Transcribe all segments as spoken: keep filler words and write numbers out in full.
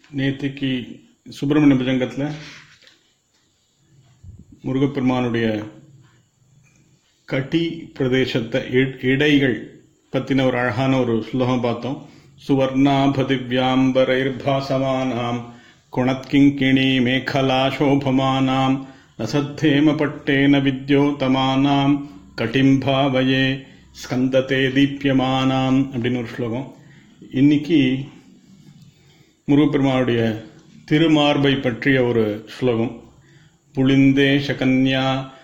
நேற்றுக்கு சுப்பிரமணிய புஜங்கத்தில் முருகப்பெருமானுடைய கட்டி பிரதேசத்தை இடைகள் பற்றின ஒரு அழகான ஒரு ஸ்லோகம் பார்த்தோம். சுவர்ணாபதிவ்யாம்பரைர் பாசமானாம் குணத்கிங்கிணி மேகலா சோபமானாம் ரசத்தேம பட்டேன வித்யோதமானாம் கட்டிம்பாவயே ஸ்கந்ததே தீப்யமானாம் அப்படின்னு ஒரு ஸ்லோகம். இன்னைக்கு முருகப்பெருமானுடைய திருமார்பை பற்றிய ஒரு ஸ்லோகம். புளிந்தேஷ கன்யா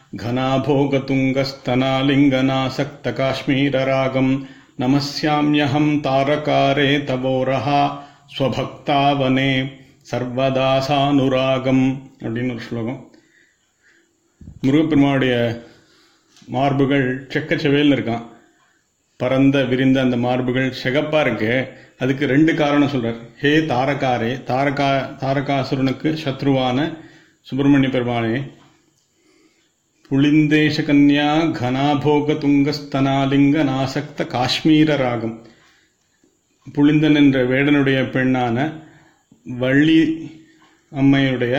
கனாபோகதுங்கஸ்தனாலிங்கனாசக்த காஷ்மீரராகம் நமஸ்யாம்யஹம் தாரகாரே தவோரஹா ஸ்வபக்தாவனே சர்வதாசானுராகம் அப்படின்னு ஒரு ஸ்லோகம். முருகப்பெருமானுடைய மார்புகள் செக்கச்செவேல்னு இருக்கான். பரந்த விரிந்த அந்த மார்புகள் செகப்பா இருக்கு. அதுக்கு ரெண்டு காரணம் சொல்றார். ஹே தாரகாரே, தாரகா தாரகாசுரனுக்கு சத்ருவான சுப்பிரமணிய பெருமானே, புளிந்தேஷ கன்யா கனாபோக துங்கஸ்தனாலிங்க நாசக்த காஷ்மீர ராகம். புளிந்தன் என்ற வேடனுடைய பெண்ணான வள்ளி அம்மையுடைய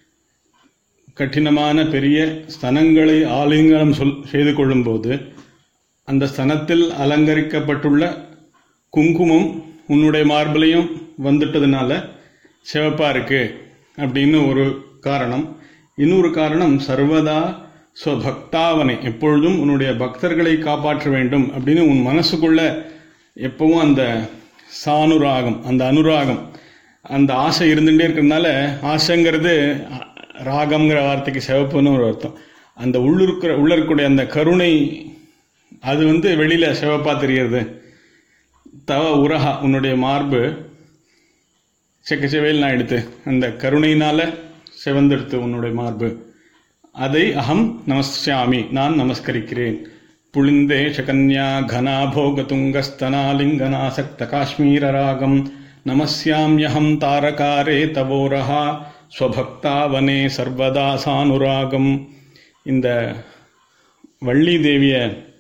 கঠিனமான பெரிய ஸ்தனங்களை ஆலிங்கனம் சொல் செய்து கொள்ளும்போது அந்த ஸ்தனத்தில் அலங்கரிக்கப்பட்டுள்ள குங்குமம் உன்னுடைய மார்பிலையும் வந்துட்டதுனால சிவப்பா இருக்கு அப்படின்னு ஒரு காரணம். இன்னொரு காரணம் சர்வதா ஸ்வபக்தாவனை, எப்பொழுதும் உன்னுடைய பக்தர்களை காப்பாற்ற வேண்டும் அப்படின்னு உன் மனசுக்குள்ள எப்பவும் அந்த சானுராகம், அந்த அனுராகம், அந்த ஆசை இருந்துகிட்டே இருக்கிறதுனால, ஆசைங்கிறது ராகம்ங்கிற வார்த்தைக்கு சிவப்புன்னு ஒரு அர்த்தம். அந்த உள்ளிருக்கிற உள்ள இருக்கக்கூடிய அந்த கருணை அது வந்து வெளியில சிவப்பா தெரிகிறது. தவ உரஹா, உன்னுடைய மார்பு செக்கச்செவேல் நான் எடுத்து அந்த கருணையினால சிவந்தெடுத்து உன்னுடைய மார்பு, அதை அகம் நமஸ்யாமி, நான் நமஸ்கரிக்கிறேன். புளிந்தே சகன்யா கனாபோக துங்கஸ்தனாலிங்கனாசக்த காஷ்மீர ராகம் நமஸ்யாம்யஹம் தாரகாரே தவோரஹா ஸ்வபக்தாவனே சர்வதாசானுராகம். இந்த வள்ளி தேவிய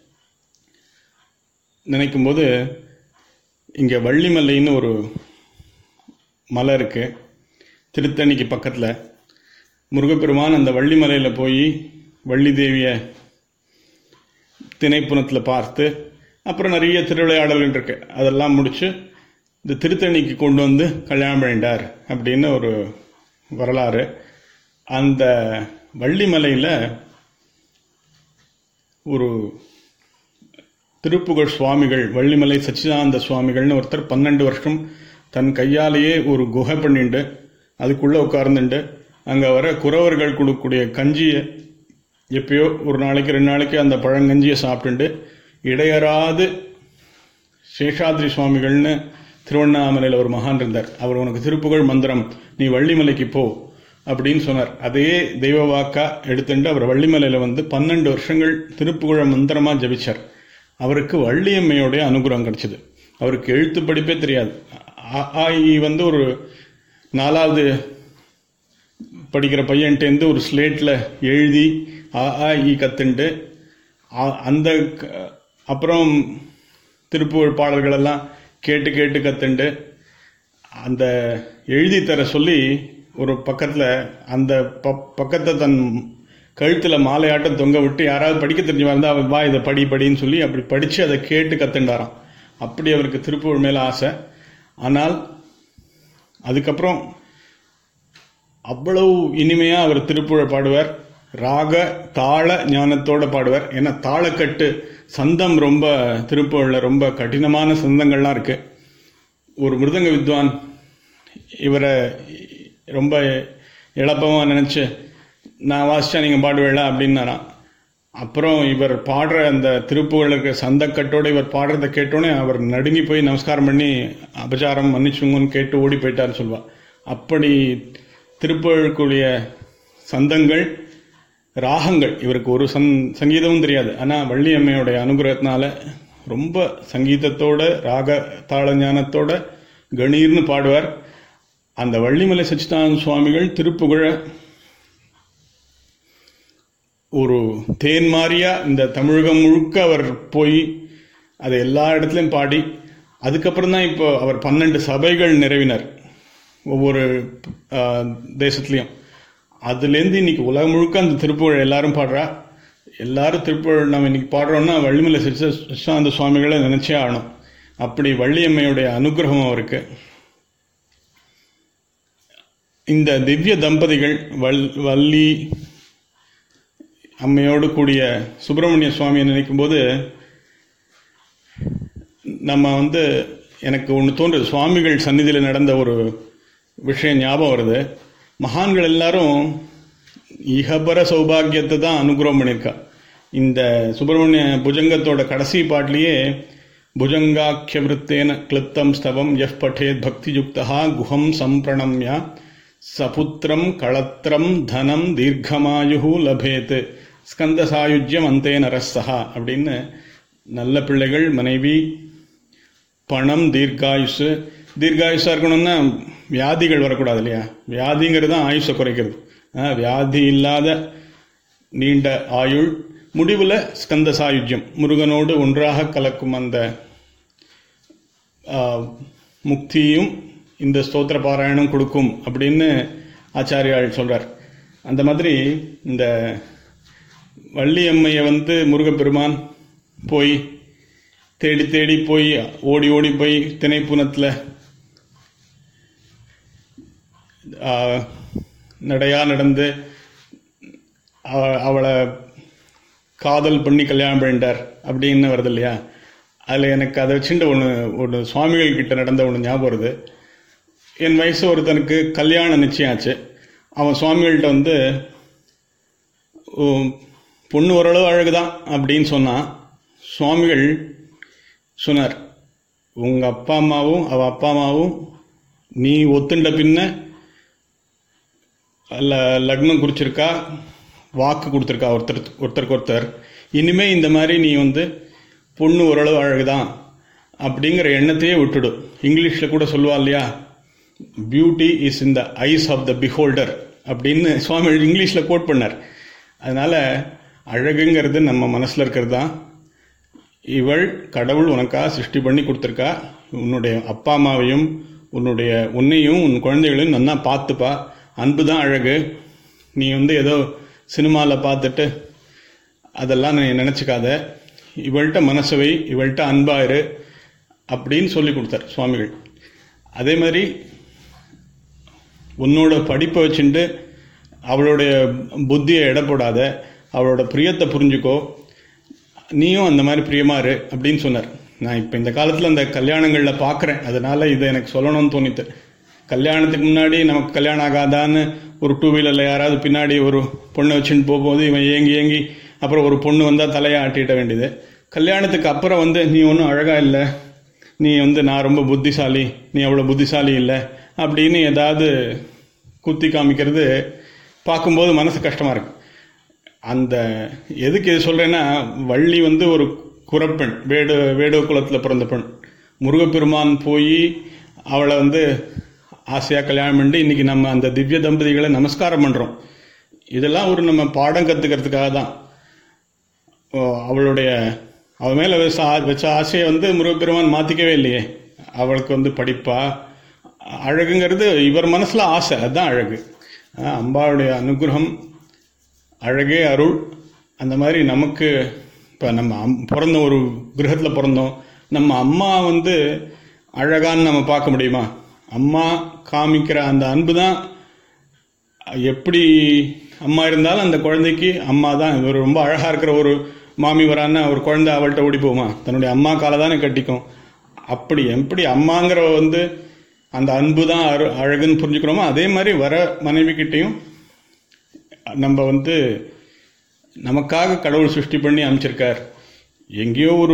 நினைக்கும்போது இங்கே வள்ளிமலைன்னு ஒரு மலை இருக்கு திருத்தணிக்கு பக்கத்தில். முருகப்பெருமான் அந்த வள்ளிமலையில் போய் வள்ளி தேவியை திணைப்புணத்தில் பார்த்து அப்புறம் நிறைய திருவிளையாடல்கள் இருக்கு, அதெல்லாம் முடிச்சு இந்த திருத்தணிக்கு கொண்டு வந்து கல்யாணம் பண்ணிட்டார் அப்படின்னு ஒரு வரலாறு. அந்த வள்ளிமலையில் ஒரு திருப்புகழ் சுவாமிகள், வள்ளிமலை சச்சிதானந்த சுவாமிகள்னு ஒருத்தர் பன்னெண்டு வருஷம் தன் கையாலேயே ஒரு குகை பண்ணிண்டு அதுக்குள்ளே உட்கார்ந்துண்டு அங்கே வர குறவர்கள் கொடுக்கக்கூடிய கஞ்சியை எப்பயோ ஒரு நாளைக்கு ரெண்டு நாளைக்கு அந்த பழங்கஞ்சியை சாப்பிட்டுண்டு இடையறாது சேஷாத்ரி சுவாமிகள்னு திருவண்ணாமலையில் ஒரு மகான் இருந்தார். அவர் உனக்கு திருப்புகழ் மந்திரம், நீ வள்ளிமலைக்கு போ அப்படின்னு சொன்னார். அதே தெய்வ வாக்கா எடுத்துட்டு அவர் வள்ளிமலையில் வந்து பன்னெண்டு வருஷங்கள் திருப்புகழ மந்திரமா ஜபிச்சார். அவருக்கு வள்ளியம்மையோடைய அனுகிரகம் கிடைச்சது. அவருக்கு எழுத்து படிப்பே தெரியாது. ஆஇ வந்து ஒரு நாலாவது படிக்கிற பையன்ட்டேருந்து ஒரு ஸ்லேட்டில் எழுதி ஆஇ கத்துண்டு அந்த அப்புறம் திருப்புகழ் பாடல்களெல்லாம் கேட்டு கேட்டு கத்துண்டு அந்த எழுதி தர சொல்லி ஒரு பக்கத்தில் அந்த ப பக்கத்தை தன் கழுத்தில் மாலையாட்டம் தொங்க விட்டு யாராவது படிக்க தெரிஞ்சவா இருந்தால் அவன் வா இதை படி படின்னு சொல்லி அப்படி படித்து அதை கேட்டு கத்துண்டாராம். அப்படி அவருக்கு திருப்புகழ் மேலே ஆசை. ஆனால் அதுக்கப்புறம் அவ்வளவு இனிமையாக அவர் திருப்புகழ் பாடுவார். ராக தாள ஞானத்தோடு பாடுவார். ஏன்னா தாளக்கட்டு சந்தம் ரொம்ப திருப்புகழில் ரொம்ப கடினமான சந்தங்கள்லாம் இருக்கு. ஒரு மிருதங்க வித்வான் இவரை ரொம்ப இழப்பமாக நினச்சி நான் வாசிச்சா நீங்கள் பாடுவேளா அப்படின்னாராம். அப்புறம் இவர் பாடுற அந்த திருப்புகழில் இருக்கிற சந்தக்கட்டோடு இவர் பாடுறதை கேட்டோன்னே அவர் நடுங்கி போய் நமஸ்காரம் பண்ணி அபச்சாரம் மன்னிச்சுங்கன்னு கேட்டு ஓடி போயிட்டார்னு சொல்லுவாள். அப்படி திருப்புகழுக்குரிய சந்தங்கள், ராகங்கள், இவருக்கு ஒரு சங் சங்கீதமும் தெரியாது. ஆனால் வள்ளி அம்மையோடைய அனுகிரகத்தினால ரொம்ப சங்கீதத்தோட ராக தாள ஞானத்தோட கணீர்னு பாடுவார். அந்த வள்ளிமலை சச்சிதானந்த சுவாமிகள் திருப்புகழ ஒரு தேன் மாறியா இந்த தமிழகம் முழுக்க அவர் போய் அதை எல்லா இடத்துலையும் பாடி அதுக்கப்புறம் தான் இப்போ அவர் பன்னெண்டு சபைகள் நிறைவினர். ஒவ்வொரு தேசத்துலேயும். அதுலேருந்து இன்னைக்கு உலகம் முழுக்க அந்த திருப்புகழ் எல்லாரும் பாடுறா. எல்லாரும் திருப்புகழ் நம்ம இன்னைக்கு பாடுறோம்னா வள்ளிமலை சச்சிதானந்த சுவாமிகளை நினைச்சே ஆகணும். அப்படி வள்ளியம்மையுடைய அனுகிரகம் அவருக்கு. இந்த திவ்ய தம்பதிகள் வல் வள்ளி அம்மையோடு கூடிய சுப்பிரமணிய சுவாமியை நினைக்கும் போது நம்ம வந்து எனக்கு ஒன்று தோன்றுது. சுவாமிகள் சந்நிதியில் நடந்த ஒரு விஷயம் ஞாபகம் வருது. மகான்கள் எல்லாரும் இகபர சௌபாகியத்தை தான் அனுகிரகம் பண்ணியிருக்கா. இந்த சுப்பிரமணிய புஜங்கத்தோட கடைசி பாட்டிலேயே புஜங்காக்கிய விருத்தேன கிளிப்தம் ஸ்தவம் எஃப் பட்டேத் பக்தி யுக்தா குஹம் சம்பிரணம்யா சபுத்திரம் களத்திரம் தனம் தீர்க்கமாயு லபேத் ஸ்கந்த சாயுஜ்யம் அந்தே நரஸ்ஸஹா அப்படின்னு நல்ல பிள்ளைகள், மனைவி, பணம், தீர்க்காயுஷு. தீர்க்காயுஷா இருக்கணும்னா வியாதிகள் வரக்கூடாது இல்லையா? வியாதிங்கிறது தான் ஆயுஷை குறைக்கிறது. வியாதி இல்லாத நீண்ட ஆயுள், முடிவில் ஸ்கந்த சாயுஜ்யம், முருகனோடு ஒன்றாக கலக்கும் அந்த முக்தியும் இந்த ஸ்தோத்திர பாராயணம் கொடுக்கும் அப்படின்னு ஆச்சாரியால் சொல்றார். அந்த மாதிரி இந்த வள்ளியம்மையை வந்து முருகப்பெருமான் போய் தேடி தேடி போய் ஓடி ஓடி போய் திணைப்புனத்தில் நடையா நடந்து அவளை காதல் பண்ணி கல்யாணம் பண்ணிட்டார் அப்படின்னு வருது இல்லையா? அதில் எனக்கு அதை வச்சுட்டு ஒன்று ஒன்று சுவாமிகள் கிட்ட நடந்த ஒன்று ஞாபகம் வருது. என் வயசு ஒருத்தனுக்கு கல்யாணம் நிச்சயம் ஆச்சு. அவன் சுவாமிகள்கிட்ட வந்து பொண்ணு ஓரளவு அழகுதான் அப்படின்னு சொன்னான். சுவாமிகள் சொன்னார், உங்கள் அப்பா அம்மாவும் அவள் அப்பா அம்மாவும் நீ ஒத்துண்ட பின்ன அல்ல லக்னம் குறிச்சிருக்கா, வாக்கு கொடுத்துருக்கா ஒருத்தர் ஒருத்தருக்கு ஒருத்தர். இனிமே இந்த மாதிரி நீ வந்து பொண்ணு ஓரளவு அழகுதான் அப்படிங்கிற எண்ணத்தையே விட்டுடும். இங்கிலீஷில் கூட சொல்லுவா இல்லையா, beauty is in the eyes of the beholder அப்படின்னு சுவாமி இங்கிலீஷில் கோட் பண்ணார். அதனால அழகுங்கிறது நம்ம மனசில் இருக்கிறது தான். இவள் கடவுள் உனக்கா சிருஷ்டி பண்ணி கொடுத்துருக்கா. உன்னுடைய அப்பா அம்மாவையும் உன்னுடைய உன்னையும் உன் குழந்தைகளையும் நன்னா பார்த்துப்பா. அன்பு தான் அழகு. நீ வந்து ஏதோ சினிமாவில் பார்த்துட்டு அதெல்லாம் நீ நினச்சிக்காத. இவள்கிட்ட மனசவை, இவள்கிட்ட அன்பாயிரு அப்படின்னு சொல்லி கொடுத்தார் சுவாமிகள். அதே மாதிரி உன்னோட படிப்பை வச்சுட்டு அவளுடைய புத்தியை எடை போடாத, அவளோட பிரியத்தை புரிஞ்சுக்கோ, நீயும் அந்த மாதிரி பிரியமாரு அப்படின்னு சொன்னார். நான் இப்போ இந்த காலத்தில் அந்த கல்யாணங்களில் பார்க்குறேன், அதனால இதை எனக்கு சொல்லணும்னு தோணித்து. கல்யாணத்துக்கு முன்னாடி நமக்கு கல்யாணம் ஆகாதான்னு ஒரு டூ வீலரில் யாராவது பின்னாடி ஒரு பொண்ணை வச்சுட்டு போகும்போது இவன் ஏங்கி ஏங்கி அப்புறம் ஒரு பொண்ணு வந்தால் தலையை ஆட்டிட்ட வேண்டியது. கல்யாணத்துக்கு அப்புறம் வந்து நீ ஒன்றும் அழகாக இல்லை, நீ வந்து நான் ரொம்ப புத்திசாலி, நீ அவ்வளோ புத்திசாலி இல்லை அப்படின்னு ஏதாவது குத்தி காமிக்கிறது பார்க்கும்போது மனசு கஷ்டமாக இருக்கு. அந்த எதுக்கு இது சொல்கிறேன்னா, வள்ளி வந்து ஒரு குறப்பெண், வேடு வேடுவ குலத்தில் பிறந்த பெண். முருகப்பெருமான் போய் அவளை வந்து ஆசையாக கல்யாணம் பண்ணி இன்னைக்கு நம்ம அந்த திவ்ய தம்பதிகளை நமஸ்காரம் பண்ணுறோம். இதெல்லாம் ஒரு நம்ம பாடம் கற்றுக்கிறதுக்காக தான். அவளுடைய அவள் மேலே வச்ச வச்ச ஆசையை வந்து முருகப்பெருமான் மாற்றிக்கவே இல்லையே. அவளுக்கு வந்து படிப்பா அழகுங்கிறது இவர் மனசில் ஆசை, அதுதான் அழகு. அம்பாளுடைய அனுகிரகம், அழகே அருள். அந்த மாதிரி நமக்கு இப்போ நம்ம அம் பிறந்த ஒரு கிரகத்தில் பிறந்தோம், நம்ம அம்மா வந்து அழகான்னு நம்ம பார்க்க முடியுமா? அம்மா காமிக்கிற அந்த அன்பு தான். எப்படி அம்மா இருந்தாலும் அந்த குழந்தைக்கு அம்மா தான். ஒரு ரொம்ப அழகாக இருக்கிற ஒரு மாமி வரான்னா ஒரு குழந்தை அவள்கிட்ட ஓடி போகுமா? தன்னுடைய அம்மா காலை தானே கட்டிக்கும். அப்படி எப்படி அம்மாங்கிற வந்து அந்த அன்பு தான் அரு அழகுன்னு புரிஞ்சுக்கிறோமோ, அதே மாதிரி வர மனைவி கிட்டையும் நம்ம வந்து நமக்காக கடவுள் சிருஷ்டி பண்ணி அமைச்சிருக்கார். எங்கேயோ ஒரு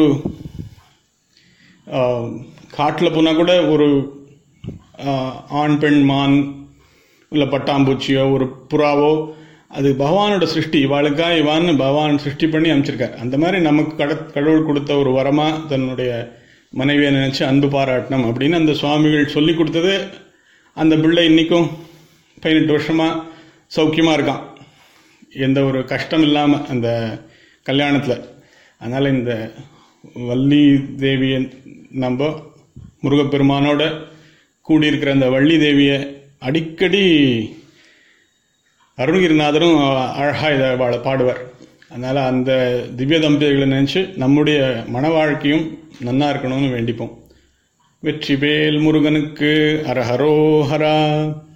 காட்டில் போனால் கூட ஒரு ஆண் பெண் மான் இல்லை பட்டாம்பூச்சியோ ஒரு புறாவோ, அது பகவானோட சிருஷ்டி. இவாளுக்கா இவான்னு பகவான் சிருஷ்டி பண்ணி அமைச்சிருக்கார். அந்த மாதிரி நமக்கு கட கடவுள் கொடுத்த ஒரு வரமா தன்னுடைய மனைவியை நினைச்சு அன்பு பாராட்டணும் அப்படின்னு அந்த சுவாமிகள் சொல்லி கொடுத்தது. அந்த பிள்ளை இன்னைக்கும் பதினெட்டு வருஷமா சௌக்கியமா இருக்கான், எந்த ஒரு கஷ்டம் இல்லாம அந்த கல்யாணத்துல. அதனால இந்த வள்ளி தேவியை நம்ம முருகப்பெருமானோட கூடியிருக்கிற அந்த வள்ளி தேவியை அடிக்கடி அருணகிரிநாதரும் அழகாக இதை வாழ பாடுவார். அதனால் அந்த திவ்ய தம்பதிகளை நினச்சி நம்முடைய மன வாழ்க்கையும் நன்னா இருக்கணும்னு வேண்டிப்போம். வெற்றிவேல் முருகனுக்கு அரஹரோஹரா.